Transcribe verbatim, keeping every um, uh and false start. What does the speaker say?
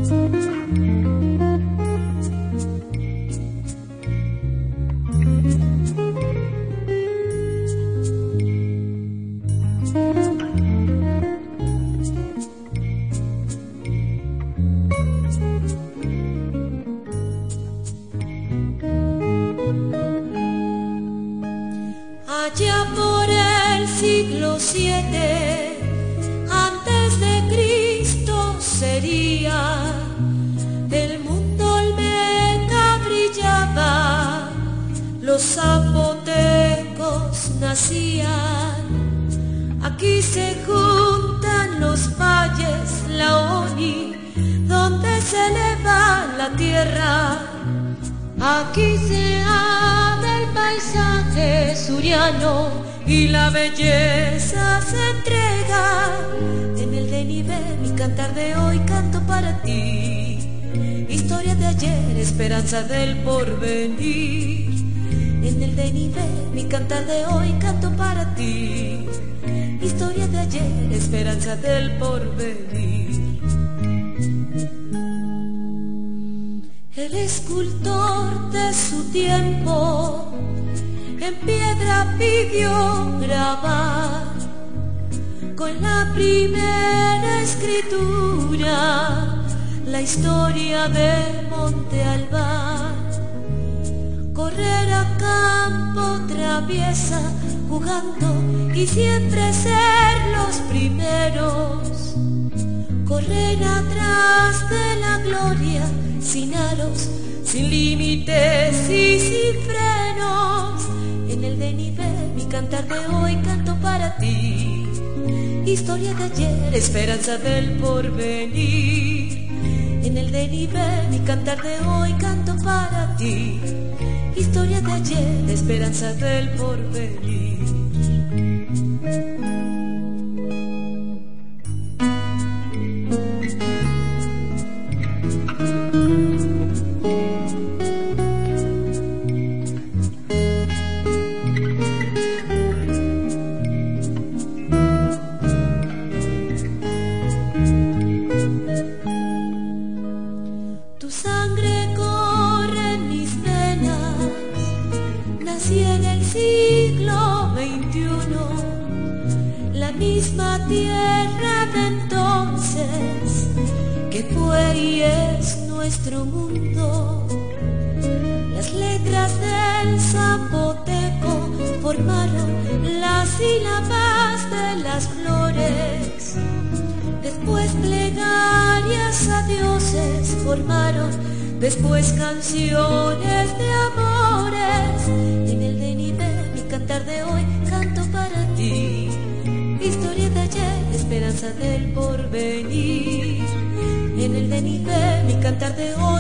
Allá por el siglo siete, antes de Cristo sería, el mundo olmeca brillaba, los zapotecos nacían. Aquí se juntan los valles, la Oni, donde se eleva la tierra. Aquí se abre el paisaje suriano y la belleza se entrega. En el denive, mi cantar de hoy canto para ti, historia de ayer, esperanza del porvenir. En el denive, mi cantar de hoy canto para ti, historia de ayer, esperanza del porvenir. El escultor de su tiempo en piedra pidió grabar con la primera escritura la historia de Monte Albán. Correr a campo traviesa jugando y siempre ser los primeros. Correr atrás de la gloria sin aros, sin límites y sin frenos. En el denive, mi cantar de hoy canto para ti, historia de ayer, esperanza del porvenir. En el denive, mi cantar de hoy canto para ti, historia de ayer, esperanza del porvenir. Tu sangre corre en mis venas, nací en el siglo veintiuno, la misma tierra de entonces que fue y es nuestro mundo. Las letras del zapoteco formaron las sílabas de las flores. Después plegarias a dioses formaron, después canciones de amores. En el denive, mi cantar de hoy canto para ti, historia de ayer, esperanza del porvenir. En el denive, mi cantar de hoy